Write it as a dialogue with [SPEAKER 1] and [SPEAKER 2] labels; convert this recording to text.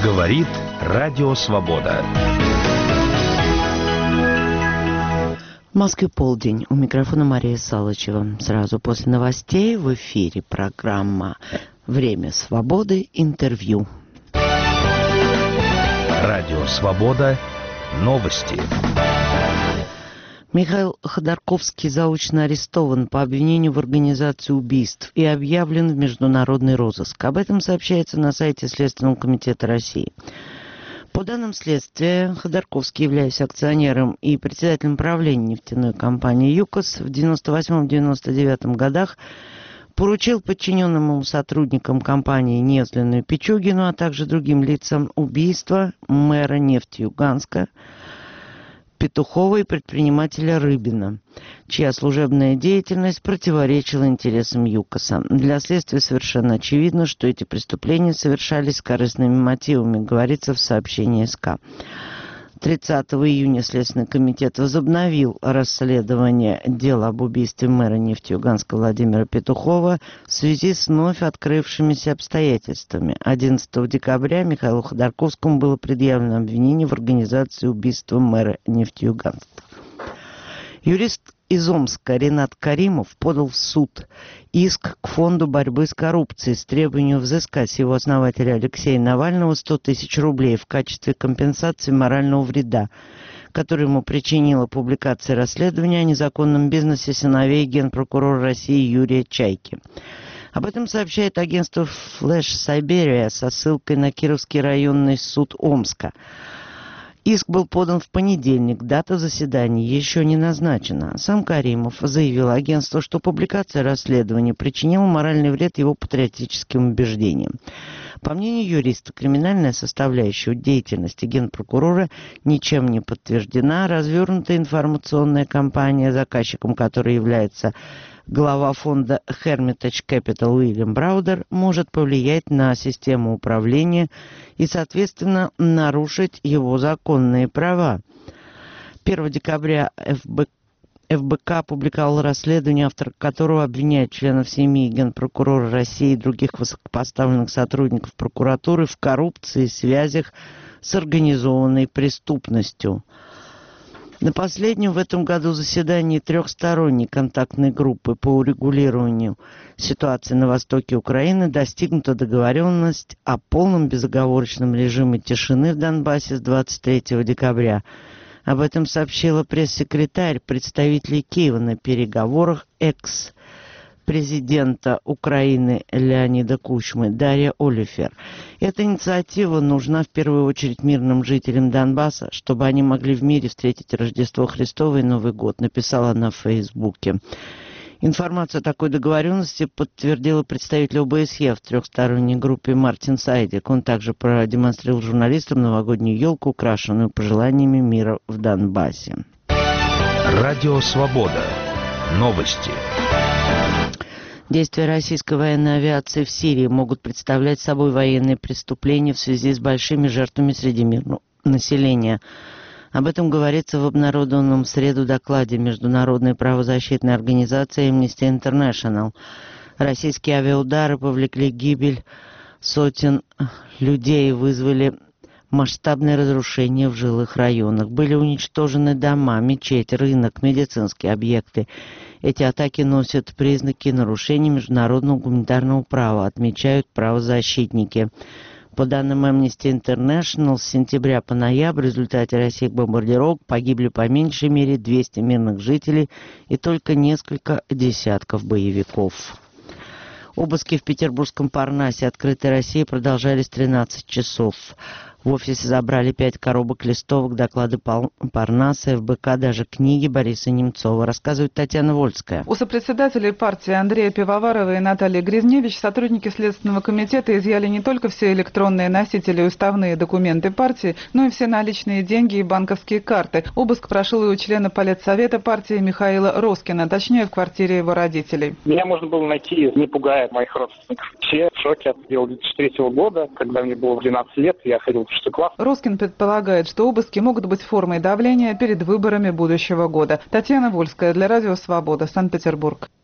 [SPEAKER 1] Говорит Радио Свобода.
[SPEAKER 2] В Москве полдень. У микрофона Мария Салычева. Сразу после новостей в эфире программа «Время свободы. Интервью».
[SPEAKER 1] Радио Свобода. Новости.
[SPEAKER 2] Михаил Ходорковский заочно арестован по обвинению в организации убийств и объявлен в международный розыск. Об этом сообщается на сайте Следственного комитета России. По данным следствия, Ходорковский, являясь акционером и председателем правления нефтяной компании «ЮКОС», в 1998-1999 годах поручил подчиненным ему сотрудникам компании Невзлину и Пичугину, а также другим лицам убийство мэра Нефтеюганска Петухова и предпринимателя Рыбина, чья служебная деятельность противоречила интересам ЮКОСа. Для следствия совершенно очевидно, что эти преступления совершались с корыстными мотивами, говорится в сообщении СК. 30 июня Следственный комитет возобновил расследование дела об убийстве мэра Нефтеюганска Владимира Петухова в связи с вновь открывшимися обстоятельствами. 11 декабря Михаилу Ходорковскому было предъявлено обвинение в организации убийства мэра Нефтеюганска. Юрист из Омска Ренат Каримов подал в суд иск к Фонду борьбы с коррупцией с требованием взыскать с его основателя Алексея Навального 100 тысяч рублей в качестве компенсации морального вреда, который ему причинила публикация расследования о незаконном бизнесе сыновей генпрокурора России Юрия Чайки. Об этом сообщает агентство Flash Siberia со ссылкой на Кировский районный суд Омска. Иск был подан в понедельник, дата заседания еще не назначена. Сам Каримов заявил агентству, что публикация расследования причинила моральный вред его патриотическим убеждениям. По мнению юриста, криминальная составляющая деятельности генпрокурора ничем не подтверждена. Развернутая информационная кампания, заказчиком которой является глава фонда Hermitage Capital Уильям Браудер, может повлиять на систему управления и, соответственно, нарушить его законные права. 1 декабря ФБК опубликовал расследование, автор которого обвиняет членов семьи генпрокурора России и других высокопоставленных сотрудников прокуратуры в коррупции и связях с организованной преступностью. На последнем в этом году заседании трехсторонней контактной группы по урегулированию ситуации на востоке Украины достигнута договоренность о полном безоговорочном режиме тишины в Донбассе с 23 декабря. Об этом сообщила пресс-секретарь представителей Киева на переговорах экс-президента Украины Леонида Кучмы Дарья Олифер. Эта инициатива нужна в первую очередь мирным жителям Донбасса, чтобы они могли в мире встретить Рождество Христово и Новый год, написала она в Фейсбуке. Информацию о такой договоренности подтвердила представитель ОБСЕ в трехсторонней группе Мартин Сайдик. Он также продемонстрировал журналистам новогоднюю елку, украшенную пожеланиями мира в Донбассе.
[SPEAKER 1] Радио Свобода. Новости.
[SPEAKER 2] Действия российской военной авиации в Сирии могут представлять собой военные преступления в связи с большими жертвами среди мирного населения. Об этом говорится в обнародованном в среду докладе Международной правозащитной организации Amnesty International. Российские авиаудары повлекли гибель сотен людей и вызвали масштабные разрушения в жилых районах. Были уничтожены дома, мечеть, рынок, медицинские объекты. Эти атаки носят признаки нарушений международного гуманитарного права, отмечают правозащитники. По данным Amnesty International, с сентября по ноябрь в результате российских бомбардировок погибли по меньшей мере 200 мирных жителей и только несколько десятков боевиков. Обыски в петербургском Парнасе «Открытой России» продолжались 13 часов. В офисе забрали 5 коробок листовок, доклады Парнаса, ФБК, даже книги Бориса Немцова, рассказывает Татьяна Вольская.
[SPEAKER 3] У сопредседателей партии Андрея Пивоварова и Натальи Гризневич сотрудники Следственного комитета изъяли не только все электронные носители и уставные документы партии, но и все наличные деньги и банковские карты. Обыск прошел и у члена Политсовета партии Михаила Роскина, точнее в квартире его родителей.
[SPEAKER 4] Меня можно было найти, не пугая моих родственников. Все в шоке от 2003 года, когда мне было 12 лет, я ходил в 6 класс.
[SPEAKER 3] Роскин предполагает, что обыски могут быть формой давления перед выборами будущего года. Татьяна Вольская для Радио Свобода, Санкт-Петербург.